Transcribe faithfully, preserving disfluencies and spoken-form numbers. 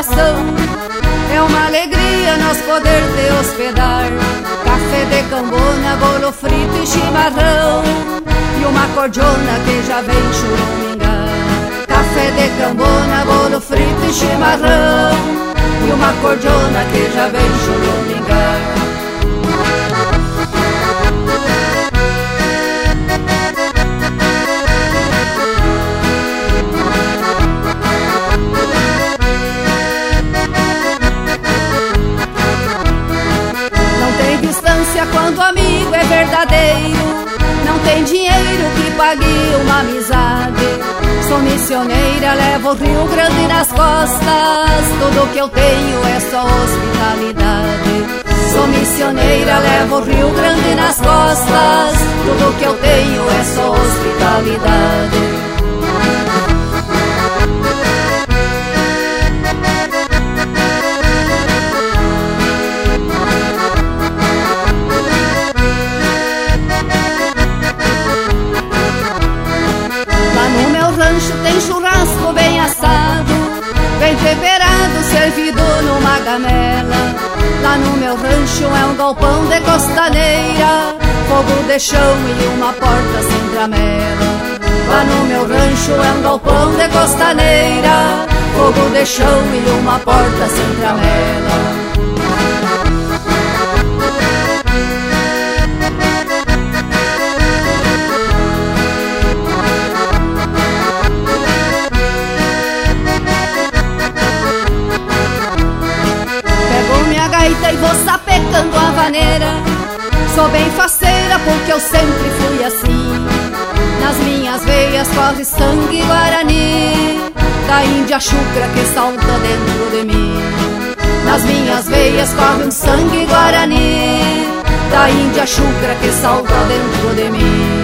coração. É uma alegria nós poder te hospedar. Café de cambona, bolo frito e chimarrão, e uma cordiona que já vem churumingar. Café de cambona, bolo frito e chimarrão, e uma cordiona que já vem churumingar. Quando o amigo é verdadeiro, não tem dinheiro que pague uma amizade. Sou missioneira, levo o Rio Grande nas costas, tudo que eu tenho é só hospitalidade. Sou missioneira, levo o Rio Grande nas costas, tudo que eu tenho é só hospitalidade. Tem churrasco bem assado, bem temperado, servido numa gamela. Lá no meu rancho é um galpão de costaneira, fogo de chão e uma porta sem tramela. Lá no meu rancho é um galpão de costaneira, fogo de chão e uma porta sem tramela. E vou sapecando a vaneira. Sou bem faceira porque eu sempre fui assim. Nas minhas veias corre sangue guarani, da índia chucra que salta dentro de mim. Nas minhas veias corre um sangue guarani, da índia chucra que salta dentro de mim.